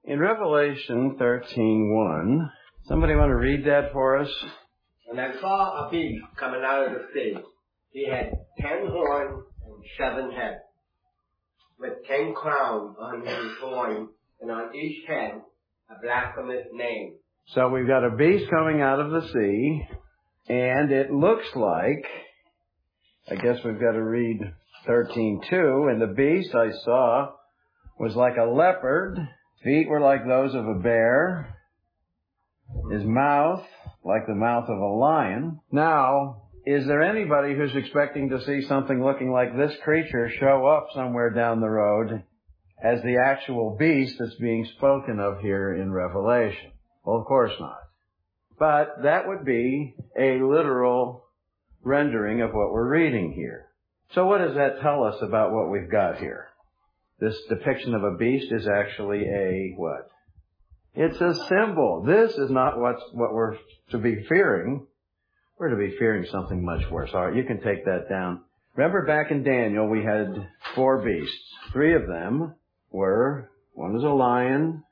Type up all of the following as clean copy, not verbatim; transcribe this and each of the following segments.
In Revelation 13:1, somebody want to read that for us? And I saw a beast coming out of the sea. He had 10 horns and 7 heads, with 10 crowns on his horns, and on each head a blasphemous name. So we've got a beast coming out of the sea, and it looks like, I guess we've got to read 13:2, and the beast I saw was like a leopard, feet were like those of a bear, his mouth like the mouth of a lion. Now, is there anybody who's expecting to see something looking like this creature show up somewhere down the road as the actual beast that's being spoken of here in Revelation? Well, of course not. But that would be a literal rendering of what we're reading here. So what does that tell us about what we've got here? This depiction of a beast is actually a what? It's a symbol. This is not what we're to be fearing. We're to be fearing something much worse. All right, you can take that down. Remember back in Daniel, we had 4 beasts. 3 of them were, one was a lion,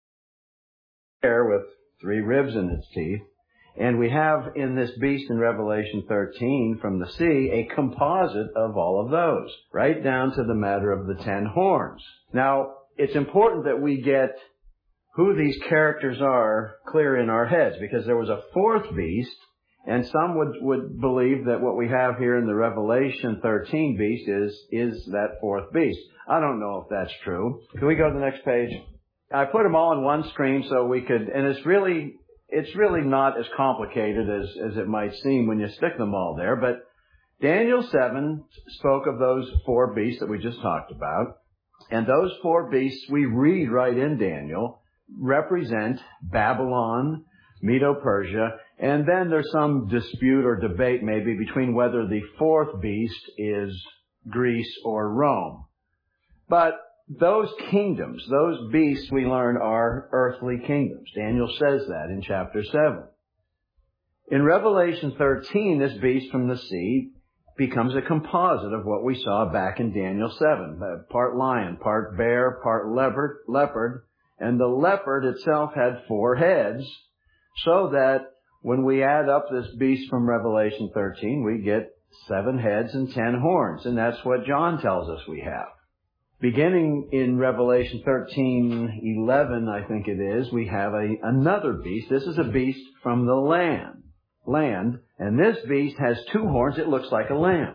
bear with 3 ribs in its teeth. And we have in this beast in Revelation 13 from the sea a composite of all of those, right down to the matter of the 10 horns. Now, it's important that we get who these characters are clear in our heads, because there was a 4th beast, and some would believe that what we have here in the Revelation 13 beast is that 4th beast. I don't know if that's true. Can we go to the next page? I put them all on one screen so we could, and it's really not as complicated as it might seem when you stick them all there, but Daniel 7 spoke of those 4 beasts that we just talked about, and those 4 beasts we read right in Daniel represent Babylon, Medo-Persia, and then there's some dispute or debate maybe between whether the 4th beast is Greece or Rome. But those kingdoms, those beasts we learn are earthly kingdoms. Daniel says that in chapter 7. In Revelation 13, this beast from the sea becomes a composite of what we saw back in Daniel 7. Part lion, part bear, part leopard, and the leopard itself had 4 heads, so that when we add up this beast from Revelation 13, we get 7 heads and 10 horns, and that's what John tells us we have. Beginning in Revelation 13:11, I think it is, we have another beast. This is a beast from the land, and this beast has 2 horns. It looks like a lamb.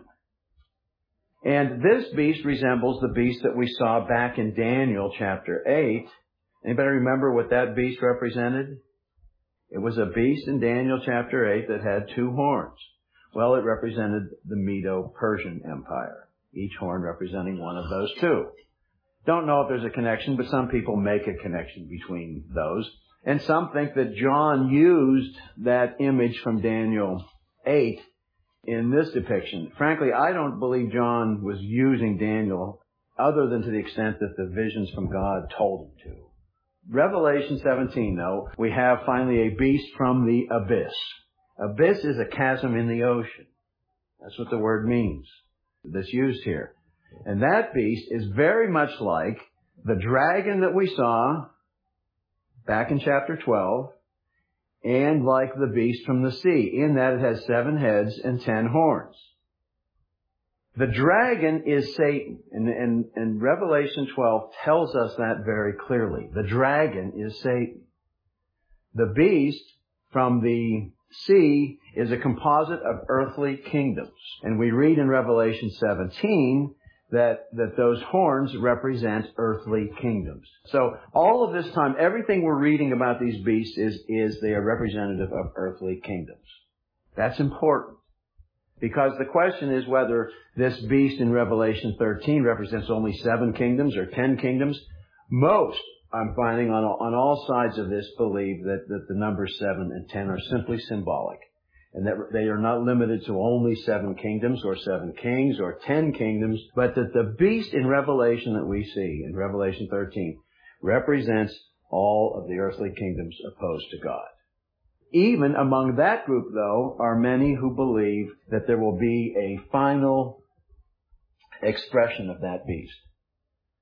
And this beast resembles the beast that we saw back in Daniel chapter 8. Anybody remember what that beast represented? It was a beast in Daniel chapter 8 that had 2 horns. Well, it represented the Medo-Persian Empire, each horn representing one of those 2. Don't know if there's a connection, but some people make a connection between those. And some think that John used that image from Daniel 8 in this depiction. Frankly, I don't believe John was using Daniel other than to the extent that the visions from God told him to. Revelation 17, though, we have finally a beast from the abyss. Abyss is a chasm in the ocean. That's what the word means that's used here. And that beast is very much like the dragon that we saw back in chapter 12, and like the beast from the sea, in that it has 7 heads and 10 horns. The dragon is Satan, and Revelation 12 tells us that very clearly. The dragon is Satan. The beast from the sea is a composite of earthly kingdoms. And we read in Revelation 17 that those horns represent earthly kingdoms. So all of this time, everything we're reading about these beasts is they are representative of earthly kingdoms. That's important, because the question is whether this beast in Revelation 13 represents only 7 kingdoms or 10 kingdoms. Most, I'm finding on all sides of this, believe that the numbers 7 and 10 are simply symbolic, and that they are not limited to only 7 kingdoms or 7 kings or 10 kingdoms, but that the beast in Revelation that we see in Revelation 13 represents all of the earthly kingdoms opposed to God. Even among that group, though, are many who believe that there will be a final expression of that beast.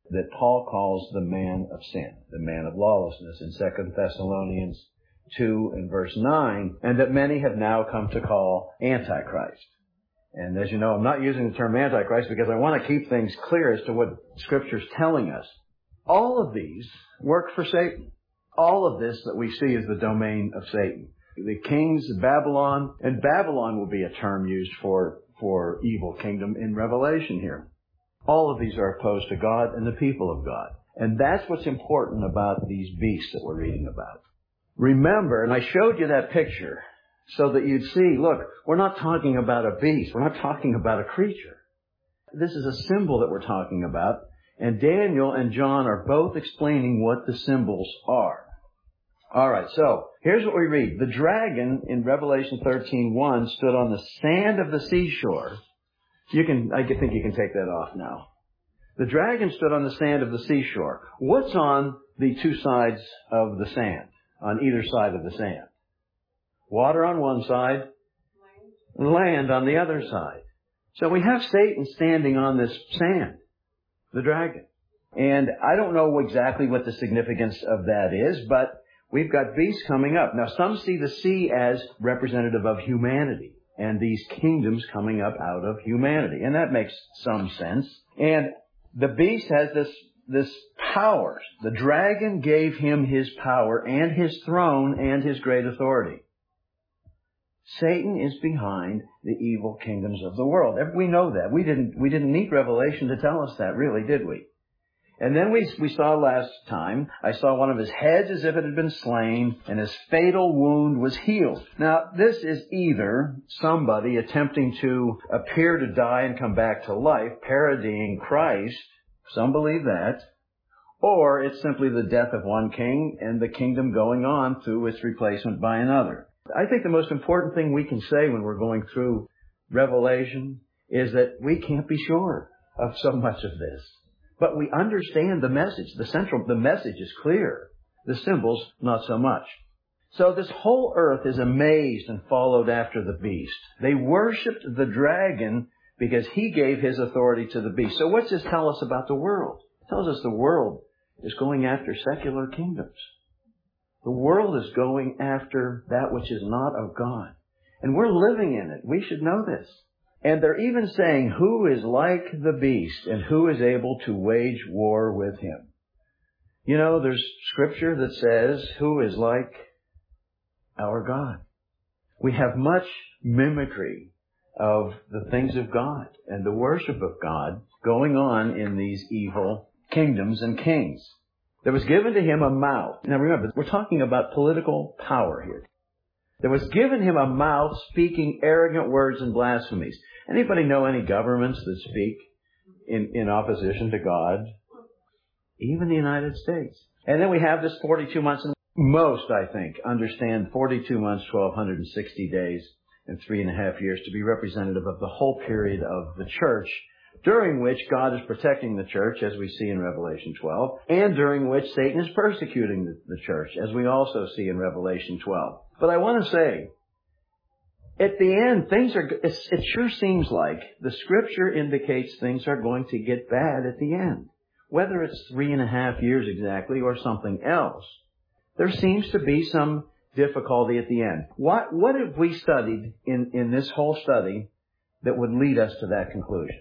that Paul calls the man of sin, the man of lawlessness in 2 Thessalonians 2 and verse 9, and that many have now come to call Antichrist. And as you know, I'm not using the term Antichrist because I want to keep things clear as to what Scripture's telling us. All of these work for Satan. All of this that we see is the domain of Satan. The kings of Babylon, and Babylon will be a term used for evil kingdom in Revelation here. All of these are opposed to God and the people of God. And that's what's important about these beasts that we're reading about. Remember, and I showed you that picture so that you'd see, look, we're not talking about a beast. We're not talking about a creature. This is a symbol that we're talking about. And Daniel and John are both explaining what the symbols are. All right, so here's what we read. The dragon in Revelation 13:1 stood on the sand of the seashore. I think you can take that off now. The dragon stood on the sand of the seashore. What's on the two sides of the sand? On either side of the sand? Water on one side, land on the other side. So we have Satan standing on this sand, the dragon. And I don't know exactly what the significance of that is, but we've got beasts coming up. Now, some see the sea as representative of humanity and these kingdoms coming up out of humanity. And that makes some sense. And the beast has this power. The dragon gave him his power and his throne and his great authority. Satan is behind the evil kingdoms of the world. We know that. We didn't need Revelation to tell us that, really, did we? And then we saw last time, I saw one of his heads as if it had been slain, and his fatal wound was healed. Now, this is either somebody attempting to appear to die and come back to life, parodying Christ, some believe that, or it's simply the death of one king and the kingdom going on through its replacement by another. I think the most important thing we can say when we're going through Revelation is that we can't be sure of so much of this. But we understand the message. The message is clear. The symbols, not so much. So this whole earth is amazed and followed after the beast. They worshipped the dragon because he gave his authority to the beast. So what's this tell us about the world? It tells us the world is going after secular kingdoms. The world is going after that which is not of God. And we're living in it. We should know this. And they're even saying, who is like the beast and who is able to wage war with him? You know, there's scripture that says, who is like our God? We have much mimicry of the things of God and the worship of God going on in these evil kingdoms and kings. There was given to him a mouth. Now remember, we're talking about political power here. There was given him a mouth speaking arrogant words and blasphemies. Anybody know any governments that speak in opposition to God? Even the United States. And then we have this 42 months. And most, I think, understand 42 months, 1,260 days, and 3.5 years to be representative of the whole period of the church, during which God is protecting the church, as we see in Revelation 12, and during which Satan is persecuting the church, as we also see in Revelation 12. But I want to say, at the end, it sure seems like the Scripture indicates things are going to get bad at the end. Whether it's 3.5 years exactly or something else, there seems to be some difficulty at the end. What have we studied in this whole study that would lead us to that conclusion?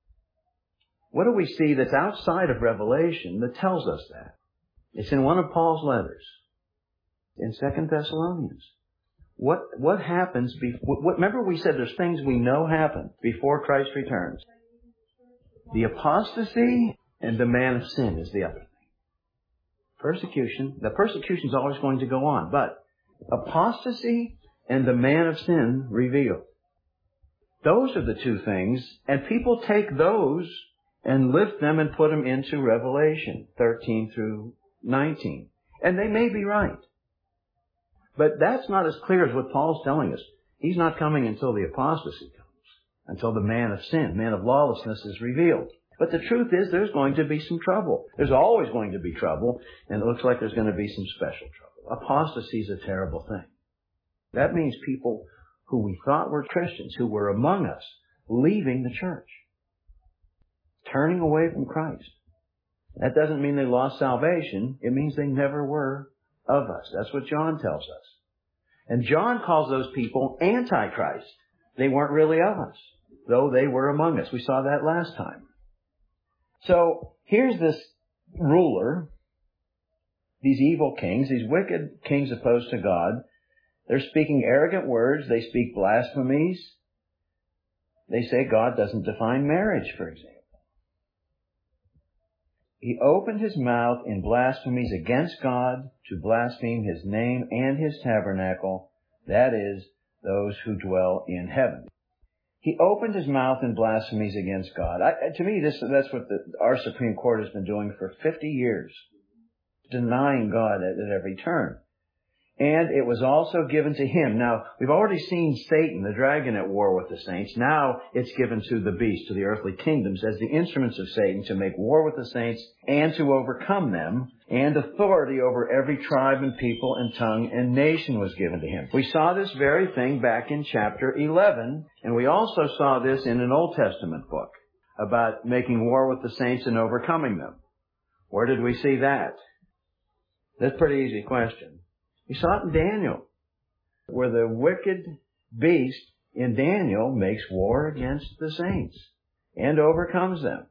What do we see that's outside of Revelation that tells us that? It's in one of Paul's letters, in 2 Thessalonians. What happens before? Remember we said there's things we know happen before Christ returns. The apostasy and the man of sin is the other thing. Persecution. The persecution is always going to go on, but apostasy and the man of sin revealed. Those are the two things, and people take those and lift them and put them into Revelation 13 through 19. And they may be right. But that's not as clear as what Paul's telling us. He's not coming until the apostasy comes, until the man of sin, man of lawlessness is revealed. But the truth is there's going to be some trouble. There's always going to be trouble, and it looks like there's going to be some special trouble. Apostasy is a terrible thing. That means people who we thought were Christians, who were among us, leaving the church, turning away from Christ. That doesn't mean they lost salvation. It means they never were of us. That's what John tells us. And John calls those people Antichrist. They weren't really of us, though they were among us. We saw that last time. So here's this ruler, these evil kings, these wicked kings opposed to God. They're speaking arrogant words. They speak blasphemies. They say God doesn't define marriage, for example. He opened his mouth in blasphemies against God to blaspheme his name and his tabernacle, that is, those who dwell in heaven. He opened his mouth in blasphemies against God. To me, that's what our Supreme Court has been doing for 50 years, denying God at every turn. And it was also given to him. Now, we've already seen Satan, the dragon, at war with the saints. Now it's given to the beast, to the earthly kingdoms, as the instruments of Satan to make war with the saints and to overcome them. And authority over every tribe and people and tongue and nation was given to him. We saw this very thing back in chapter 11, and we also saw this in an Old Testament book about making war with the saints and overcoming them. Where did we see that? That's a pretty easy question. We saw it in Daniel, where the wicked beast in Daniel makes war against the saints and overcomes them.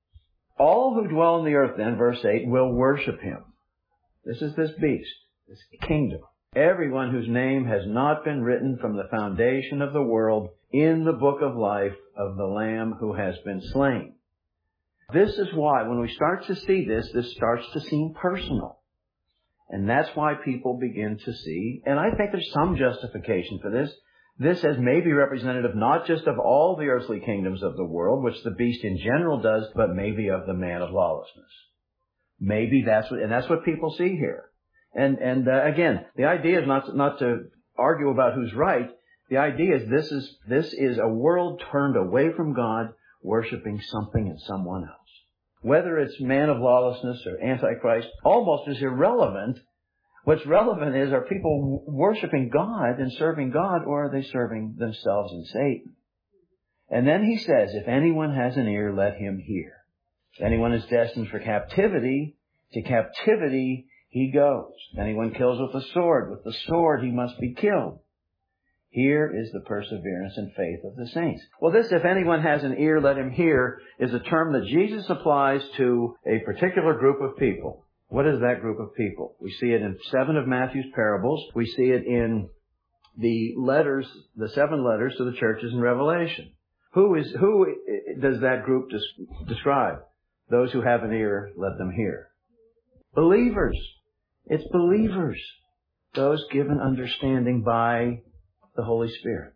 All who dwell on the earth, then, verse 8, will worship him. This is this beast, this kingdom. Everyone whose name has not been written from the foundation of the world in the book of life of the Lamb who has been slain. This is why, when we start to see this starts to seem personal. And that's why people begin to see, and I think there's some justification for this as maybe representative not just of all the earthly kingdoms of the world, which the beast in general does, but maybe of the man of lawlessness. Maybe that's what people see here. And again, the idea is not to argue about who's right. The idea is this is a world turned away from God, worshiping something and someone else. Whether it's man of lawlessness or Antichrist, almost is irrelevant. What's relevant is, are people worshiping God and serving God, or are they serving themselves and Satan? And then he says, if anyone has an ear, let him hear. If anyone is destined for captivity, to captivity he goes. If anyone kills with the sword he must be killed. Here is the perseverance and faith of the saints. Well, this, if anyone has an ear, let him hear, is a term that Jesus applies to a particular group of people. What is that group of people? We see it in 7 of Matthew's parables. We see it in the letters, the 7 letters to the churches in Revelation. Who does that group describe? Those who have an ear, let them hear. Believers. It's believers. Those given understanding by the Holy Spirit.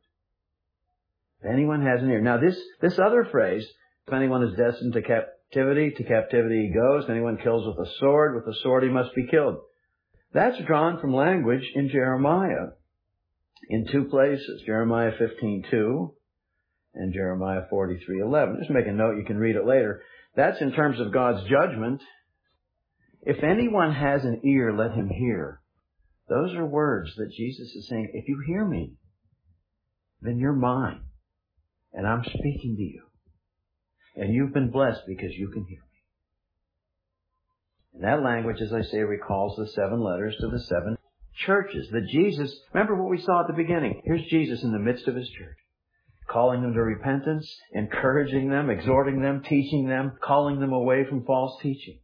If anyone has an ear. Now this other phrase, if anyone is destined to captivity he goes. If anyone kills with the sword he must be killed. That's drawn from language in Jeremiah in 2 places. Jeremiah 15:2 and Jeremiah 43:11. Just make a note, you can read it later. That's in terms of God's judgment. If anyone has an ear, let him hear. Those are words that Jesus is saying, if you hear me, then you're mine. And I'm speaking to you. And you've been blessed because you can hear me. And that language, as I say, recalls the 7 letters to the 7 churches. That Jesus, remember what we saw at the beginning. Here's Jesus in the midst of his church, calling them to repentance, encouraging them, exhorting them, teaching them, calling them away from false teaching.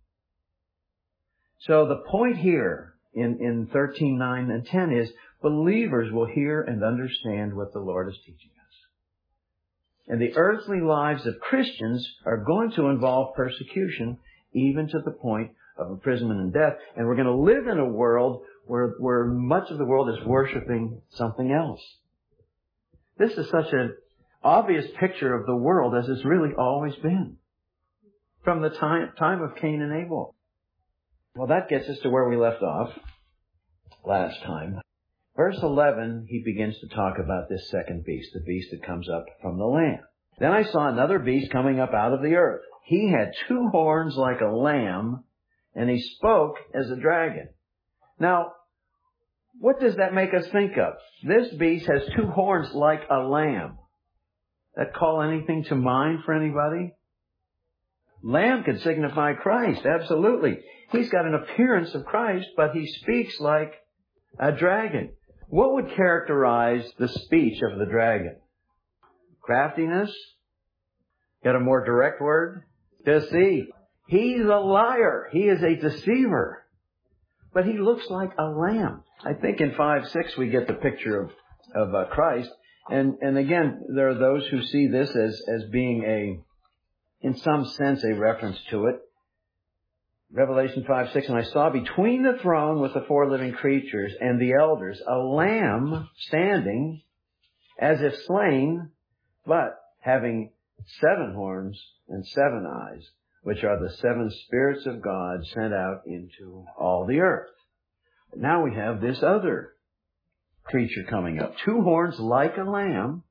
So the point here in 13:9 and 10 is believers will hear and understand what the Lord is teaching us. And the earthly lives of Christians are going to involve persecution, even to the point of imprisonment and death. And we're going to live in a world where much of the world is worshiping something else. This is such an obvious picture of the world as it's really always been, from the time of Cain and Abel. Well, that gets us to where we left off last time. Verse 11, he begins to talk about this second beast, the beast that comes up from the land. Then I saw another beast coming up out of the earth. He had 2 horns like a lamb, and he spoke as a dragon. Now, what does that make us think of? This beast has 2 horns like a lamb. That call anything to mind for anybody? Lamb could signify Christ, absolutely. He's got an appearance of Christ, but he speaks like a dragon. What would characterize the speech of the dragon? Craftiness? Got a more direct word? Deceit. He's a liar. He is a deceiver. But he looks like a lamb. I think in 5:6 we get the picture of Christ. And again, there are those who see this as being in some sense, a reference to it. Revelation 5:6, and I saw between the throne with the 4 living creatures and the elders a lamb standing as if slain, but having 7 horns and 7 eyes, which are the 7 spirits of God sent out into all the earth. Now we have this other creature coming up. 2 horns like a lamb.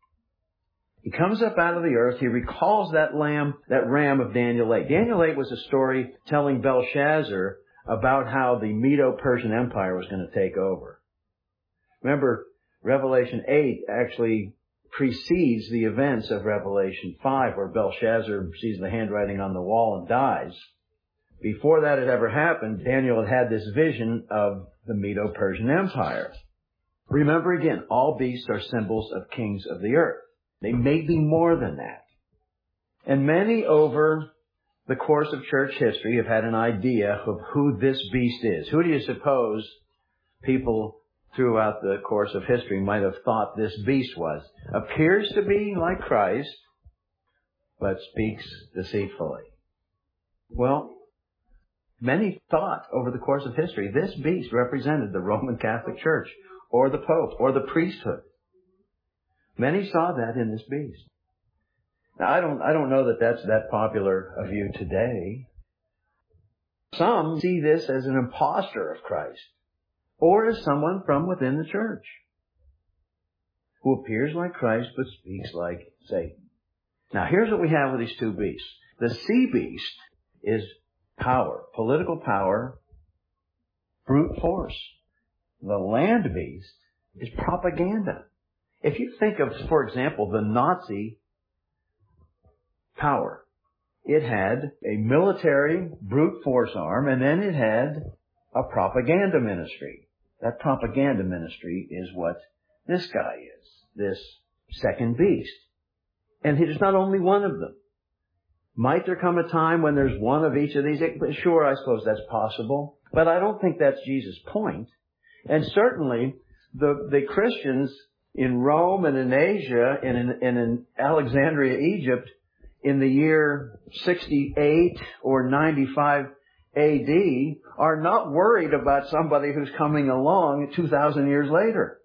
He comes up out of the earth. He recalls that ram of Daniel 8. Daniel 8 was a story telling Belshazzar about how the Medo-Persian Empire was going to take over. Remember, Revelation 8 actually precedes the events of Revelation 5, where Belshazzar sees the handwriting on the wall and dies. Before that had ever happened, Daniel had this vision of the Medo-Persian Empire. Remember again, all beasts are symbols of kings of the earth. They may be more than that. And many over the course of church history have had an idea of who this beast is. Who do you suppose people throughout the course of history might have thought this beast was? Appears to be like Christ, but speaks deceitfully. Well, many thought over the course of history this beast represented the Roman Catholic Church or the Pope or the priesthood. Many saw that in this beast. Now, I don't know that that's that popular a view today. Some see this as an impostor of Christ, or as someone from within the church, who appears like Christ but speaks like Satan. Now, here's what we have with these 2 beasts. The sea beast is power, political power, brute force. The land beast is propaganda. If you think of, for example, the Nazi power, it had a military brute force arm, and then it had a propaganda ministry. That propaganda ministry is what this guy is, this second beast. And there's not only one of them. Might there come a time when there's one of each of these? Sure, I suppose that's possible. But I don't think that's Jesus' point. And certainly, the Christians in Rome and in Asia and in Alexandria, Egypt, in the year 68 or 95 A.D., are not worried about somebody who's coming along 2,000 years later.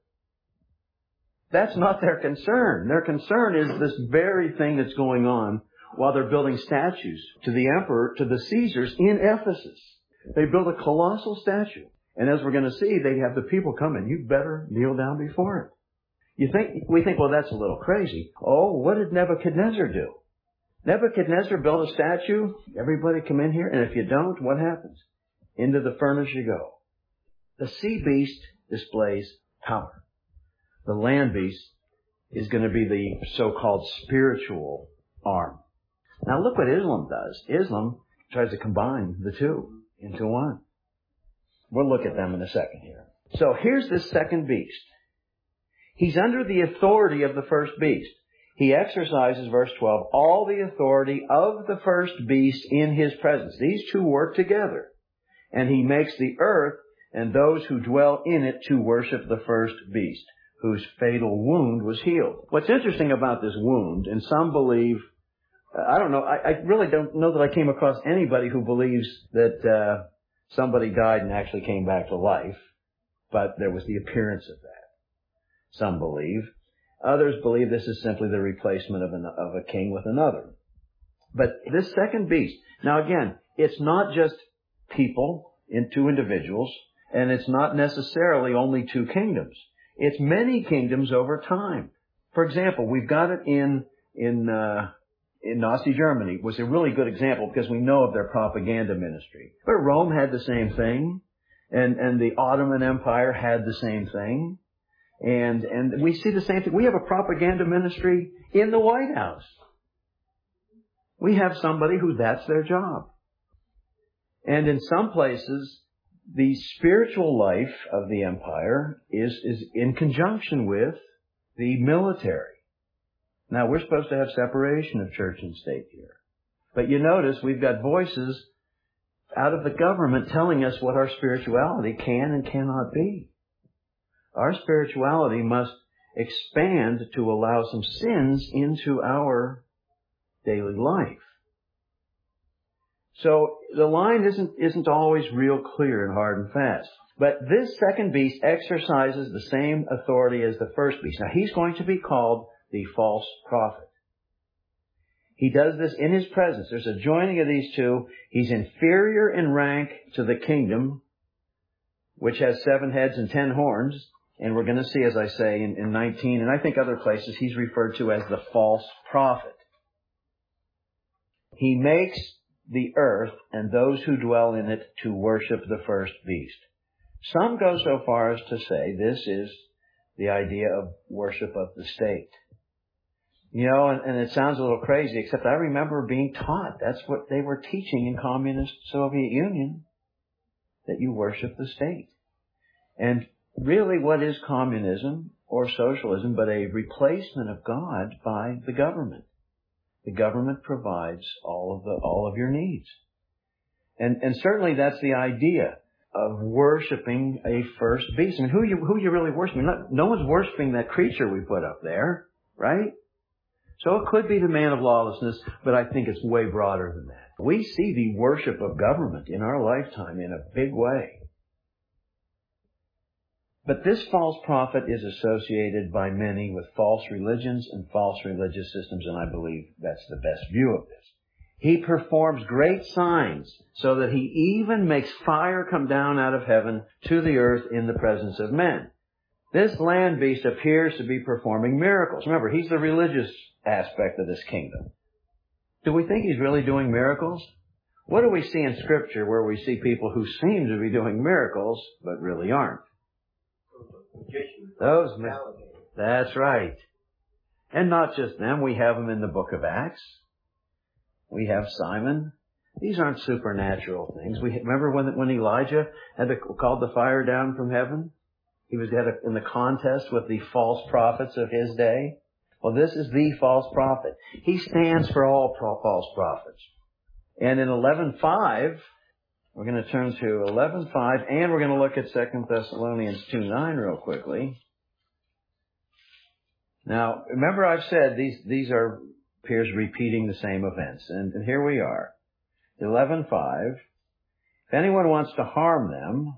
That's not their concern. Their concern is this very thing that's going on while they're building statues to the emperor, to the Caesars in Ephesus. They build a colossal statue. And as we're going to see, they have the people come and you better kneel down before it. We think, well, that's a little crazy. Oh, what did Nebuchadnezzar do? Nebuchadnezzar built a statue. Everybody come in here. And if you don't, what happens? Into the furnace you go. The sea beast displays power. The land beast is going to be the so-called spiritual arm. Now look what Islam does. Islam tries to combine the 2 into one. We'll look at them in a second here. So here's this second beast. He's under the authority of the first beast. He exercises, verse 12, all the authority of the first beast in his presence. These 2 work together. And he makes the earth and those who dwell in it to worship the first beast, whose fatal wound was healed. What's interesting about this wound, and some believe, I don't know, I really don't know that I came across anybody who believes that somebody died and actually came back to life, but there was the appearance of that. Some believe. Others believe this is simply the replacement of a king with another. But this second beast, now again, it's not just people in 2 individuals, and it's not necessarily only 2 kingdoms. It's many kingdoms over time. For example, we've got it in Nazi Germany. It was a really good example because we know of their propaganda ministry. But Rome had the same thing, and the Ottoman Empire had the same thing. And we see the same thing. We have a propaganda ministry in the White House. We have somebody who that's their job. And in some places, the spiritual life of the empire is in conjunction with the military. Now, we're supposed to have separation of church and state here. But you notice we've got voices out of the government telling us what our spirituality can and cannot be. Our spirituality must expand to allow some sins into our daily life. So the line isn't always real clear and hard and fast. But this second beast exercises the same authority as the first beast. Now, he's going to be called the false prophet. He does this in his presence. There's a joining of these two. He's inferior in rank to the kingdom, which has 7 heads and 10 horns. And we're going to see, as I say, in 19, and I think other places, he's referred to as the false prophet. He makes the earth and those who dwell in it to worship the first beast. Some go so far as to say this is the idea of worship of the state. You know, and it sounds a little crazy, except I remember being taught that's what they were teaching in communist Soviet Union, that you worship the state. And really, what is communism or socialism but a replacement of God by the government? The government provides all of your needs. And certainly that's the idea of worshiping a first beast. I mean, who you really worshiping? No one's worshiping that creature we put up there, right? So it could be the man of lawlessness, but I think it's way broader than that. We see the worship of government in our lifetime in a big way. But this false prophet is associated by many with false religions and false religious systems, and I believe that's the best view of this. He performs great signs so that he even makes fire come down out of heaven to the earth in the presence of men. This land beast appears to be performing miracles. Remember, he's the religious aspect of this kingdom. Do we think he's really doing miracles? What do we see in Scripture where we see people who seem to be doing miracles but really aren't? Those men. That's right. And not just them. We have them in the book of Acts. We have Simon. These aren't supernatural things. Remember when Elijah called the fire down from heaven? He was in the contest with the false prophets of his day. Well, this is the false prophet. He stands for all false prophets. And in 11:5, we're going to turn to 11:5, and we're going to look at 2 Thessalonians 2:9 real quickly. Now, remember I've said these appears repeating the same events. And here we are. 11:5. If anyone wants to harm them,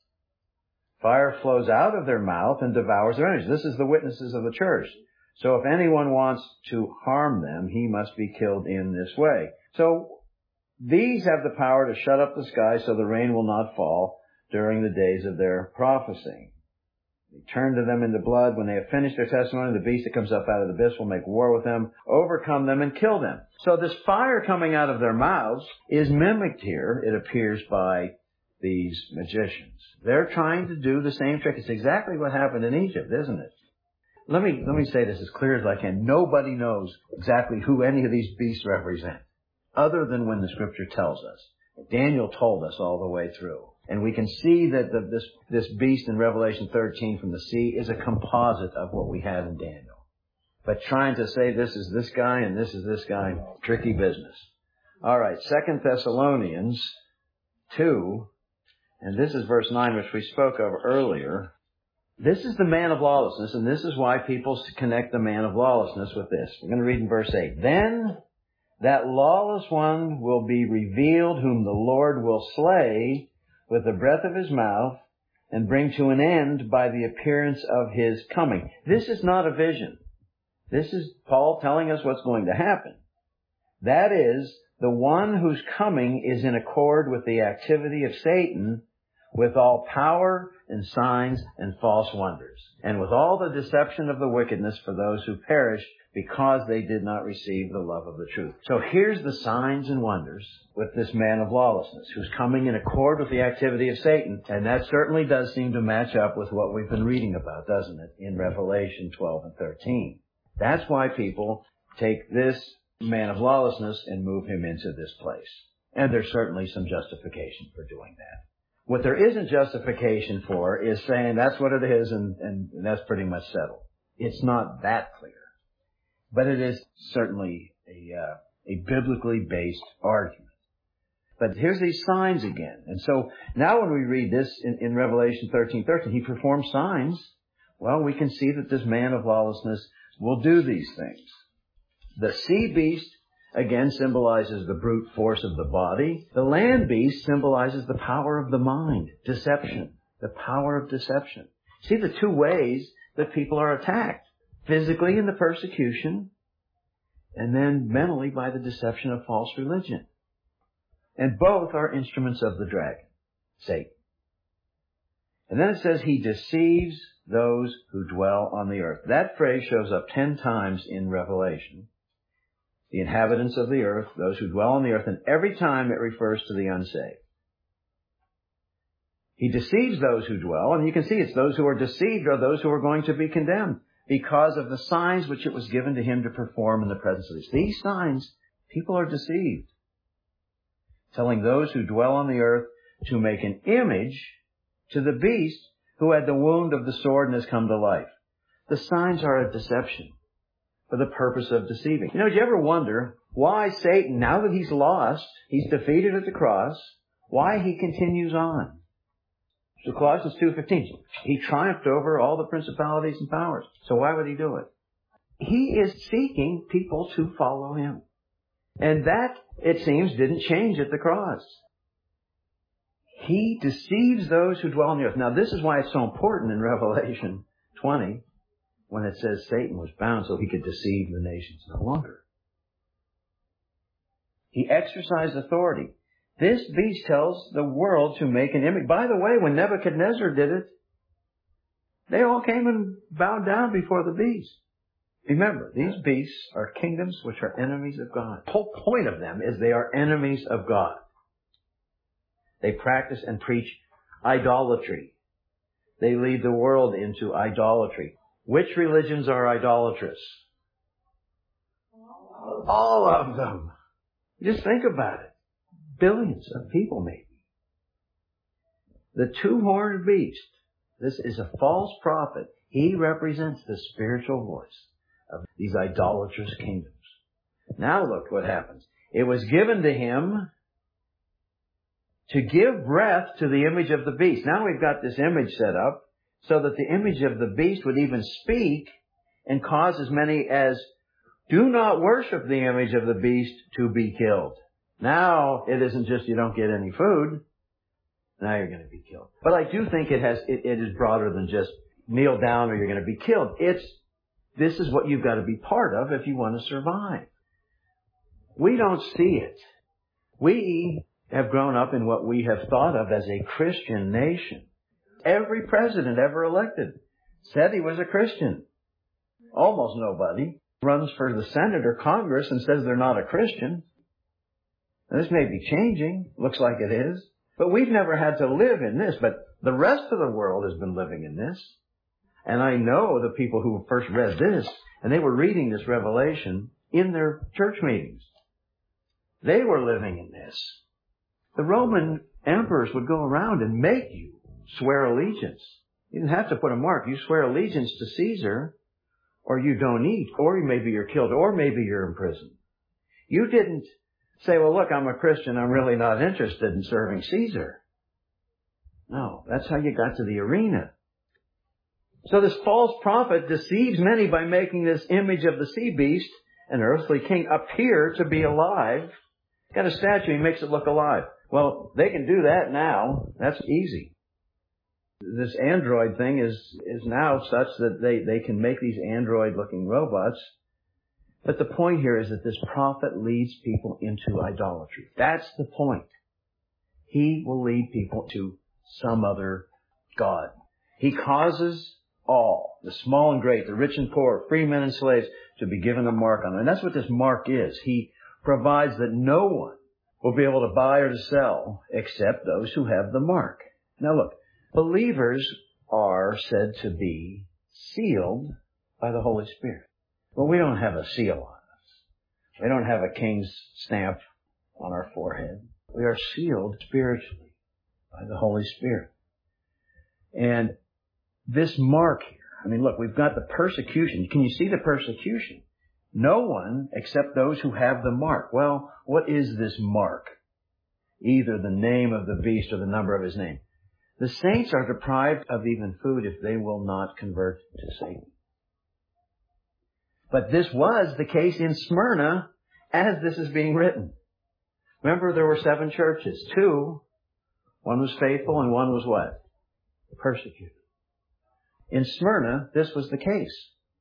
fire flows out of their mouth and devours their enemies. This is the witnesses of the church. So if anyone wants to harm them, he must be killed in this way. So these have the power to shut up the sky so the rain will not fall during the days of their prophesying. They turn to them into blood. When they have finished their testimony, the beast that comes up out of the abyss will make war with them, overcome them, and kill them. So this fire coming out of their mouths is mimicked here, it appears, by these magicians. They're trying to do the same trick. It's exactly what happened in Egypt, isn't it? Let me say this as clear as I can. Nobody knows exactly who any of these beasts represent, other than when the Scripture tells us. Daniel told us all the way through. And we can see that this beast in Revelation 13 from the sea is a composite of what we had in Daniel. But trying to say this is this guy and this is this guy, tricky business. All right, 2 Thessalonians 2, and this is verse 9, which we spoke of earlier. This is the man of lawlessness, and this is why people connect the man of lawlessness with this. We're going to read in verse 8. Then that lawless one will be revealed, whom the Lord will slay with the breath of his mouth and bring to an end by the appearance of his coming. This is not a vision. This is Paul telling us what's going to happen. That is, the one whose coming is in accord with the activity of Satan, with all power and signs and false wonders, and with all the deception of the wickedness for those who perish because they did not receive the love of the truth. So here's the signs and wonders with this man of lawlessness who's coming in accord with the activity of Satan. And that certainly does seem to match up with what we've been reading about, doesn't it, in Revelation 12 and 13. That's why people take this man of lawlessness and move him into this place. And there's certainly some justification for doing that. What there isn't justification for is saying that's what it is and that's pretty much settled. It's not that clear. But it is certainly a biblically based argument. But here's these signs again. And so now when we read this in Revelation 13:13, he performs signs. Well, we can see that this man of lawlessness will do these things. The sea beast, again, symbolizes the brute force of the body. The land beast symbolizes the power of the mind, deception, the power of deception. See the two ways that people are attacked. Physically in the persecution, and then mentally by the deception of false religion. And both are instruments of the dragon, Satan. And then it says he deceives those who dwell on the earth. That phrase shows up 10 times in Revelation. The inhabitants of the earth, those who dwell on the earth, and every time it refers to the unsaved. He deceives those who dwell, and you can see it's those who are deceived are those who are going to be condemned because of the signs which it was given to him to perform in the presence of these signs. People are deceived, telling those who dwell on the earth to make an image to the beast who had the wound of the sword and has come to life. The signs are a deception for the purpose of deceiving. You know, did you ever wonder why Satan, now that he's lost, he's defeated at the cross, why he continues on? So Colossians 2:15, he triumphed over all the principalities and powers. So why would he do it? He is seeking people to follow him. And that, it seems, didn't change at the cross. He deceives those who dwell on the earth. Now, this is why it's so important in Revelation 20, when it says Satan was bound so he could deceive the nations no longer. He exercised authority. This beast tells the world to make an image. By the way, when Nebuchadnezzar did it, they all came and bowed down before the beast. Remember, these beasts are kingdoms which are enemies of God. The whole point of them is they are enemies of God. They practice and preach idolatry. They lead the world into idolatry. Which religions are idolatrous? All of them. Just think about it. Billions of people maybe. The two-horned beast, this is a false prophet. He represents the spiritual voice of these idolatrous kingdoms. Now look what happens. It was given to him to give breath to the image of the beast. Now we've got this image set up so that the image of the beast would even speak and cause as many as do not worship the image of the beast to be killed. Now it isn't just you don't get any food. Now you're going to be killed. But I do think it is broader than just kneel down or you're going to be killed. This is what you've got to be part of if you want to survive. We don't see it. We have grown up in what we have thought of as a Christian nation. Every president ever elected said he was a Christian. Almost nobody runs for the Senate or Congress and says they're not a Christian. Now, this may be changing. Looks like it is. But we've never had to live in this. But the rest of the world has been living in this. And I know the people who first read this, and they were reading this Revelation in their church meetings. They were living in this. The Roman emperors would go around and make you swear allegiance. You didn't have to put a mark. You swear allegiance to Caesar, or you don't eat, or maybe you're killed, or maybe you're in prison. You didn't say, well, look, I'm a Christian. I'm really not interested in serving Caesar. No, that's how you got to the arena. So this false prophet deceives many by making this image of the sea beast, an earthly king, appear to be alive. Got a statue, he makes it look alive. Well, they can do that now. That's easy. This android thing is now such that they can make these android-looking robots. But the point here is that this prophet leads people into idolatry. That's the point. He will lead people to some other god. He causes all, the small and great, the rich and poor, free men and slaves, to be given a mark on them. And that's what this mark is. He provides that no one will be able to buy or to sell except those who have the mark. Now look, believers are said to be sealed by the Holy Spirit. Well, we don't have a seal on us. We don't have a king's stamp on our forehead. We are sealed spiritually by the Holy Spirit. And this mark here, I mean, look, we've got the persecution. Can you see the persecution? No one except those who have the mark. Well, what is this mark? Either the name of the beast or the number of his name. The saints are deprived of even food if they will not convert to Satan. But this was the case in Smyrna as this is being written. Remember, there were 7 churches. 2, one was faithful and one was what? Persecuted. In Smyrna, this was the case.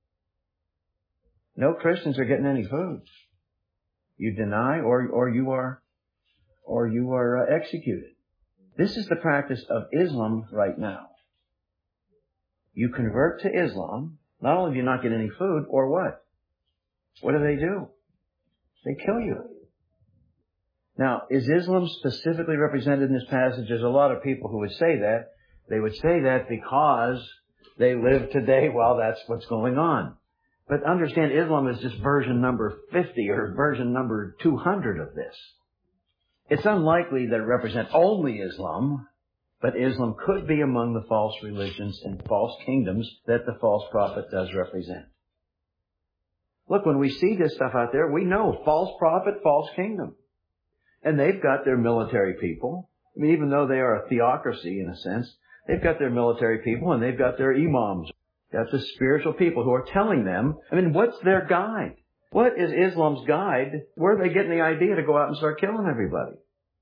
No Christians are getting any food. You deny or you are executed. This is the practice of Islam right now. You convert to Islam, not only do you not get any food, or what? What do? They kill you. Now, is Islam specifically represented in this passage? There's a lot of people who would say that. They would say that because they live today while that's what's going on. But understand, Islam is just version number 50 or version number 200 of this. It's unlikely that it represents only Islam, but Islam could be among the false religions and false kingdoms that the false prophet does represent. Look, when we see this stuff out there, we know false prophet, false kingdom. And they've got their military people. I mean, even though they are a theocracy in a sense, they've got their military people and they've got their imams. That's the spiritual people who are telling them, I mean, what's their guide? What is Islam's guide? Where are they getting the idea to go out and start killing everybody?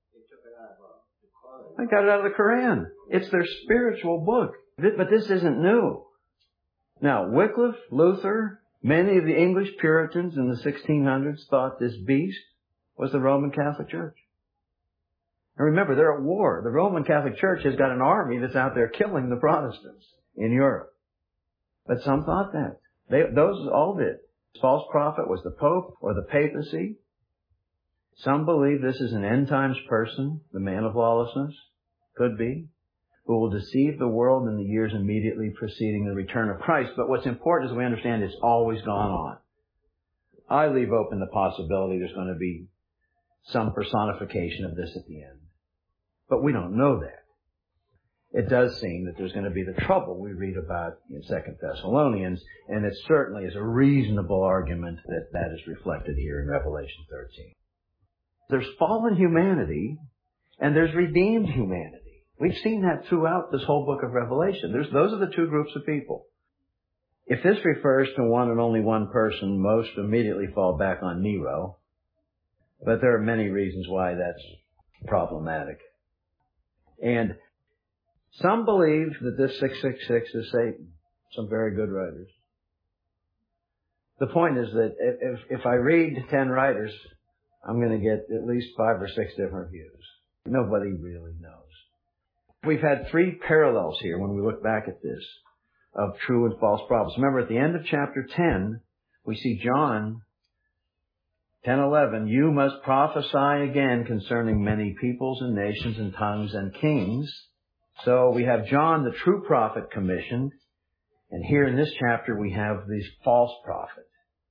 They got it out of the Quran. It's their spiritual book. But this isn't new. Now, Wycliffe, Luther, many of the English Puritans in the 1600s thought this beast was the Roman Catholic Church. And remember, they're at war. The Roman Catholic Church has got an army that's out there killing the Protestants in Europe. But some thought that. Those all did. False prophet was the Pope or the papacy. Some believe this is an end times person, the man of lawlessness, could be, who will deceive the world in the years immediately preceding the return of Christ. But what's important is we understand it's always gone on. I leave open the possibility there's going to be some personification of this at the end. But we don't know that. It does seem that there's going to be the trouble we read about in 2 Thessalonians, and it certainly is a reasonable argument that that is reflected here in Revelation 13. There's fallen humanity, and there's redeemed humanity. We've seen that throughout this whole book of Revelation. Those are the 2 groups of people. If this refers to one and only one person, most immediately fall back on Nero. But there are many reasons why that's problematic. And some believe that this 666 is Satan. Some very good writers. The point is that if I read 10 writers, I'm going to get at least 5 or 6 different views. Nobody really knows. We've had 3 parallels here when we look back at this of true and false prophets. Remember, at the end of chapter 10, we see John 10:11, you must prophesy again concerning many peoples and nations and tongues and kings. So we have John, the true prophet, commissioned. And here in this chapter, we have these false prophets.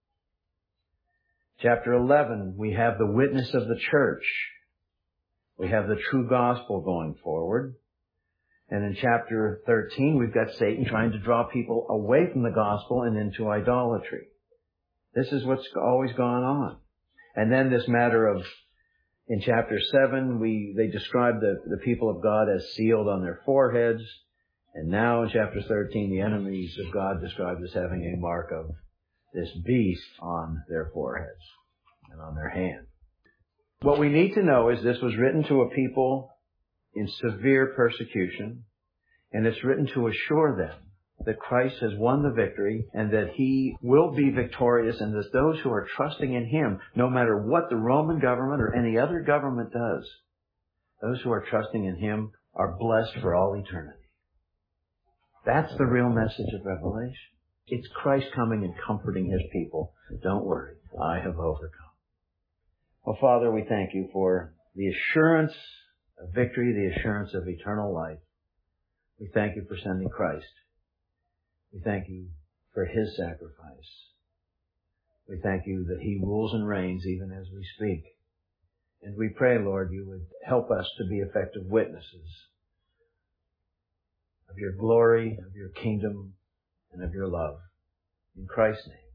Chapter 11, we have the witness of the church. We have the true gospel going forward. And in chapter 13, we've got Satan trying to draw people away from the gospel and into idolatry. This is what's always gone on. And then this matter of, in chapter 7, they describe the people of God as sealed on their foreheads. And now in chapter 13, the enemies of God described as having a mark of this beast on their foreheads and on their hand. What we need to know is this was written to a people in severe persecution, and it's written to assure them that Christ has won the victory and that He will be victorious, and that those who are trusting in Him, no matter what the Roman government or any other government does, those who are trusting in Him are blessed for all eternity. That's the real message of Revelation. It's Christ coming and comforting His people. Don't worry, I have overcome. Well, Father, we thank You for the assurance of victory, the assurance of eternal life. We thank You for sending Christ. We thank You for His sacrifice. We thank you that He rules and reigns even as we speak. And we pray, Lord, you would help us to be effective witnesses of your glory, of your kingdom, and of your love. In Christ's name.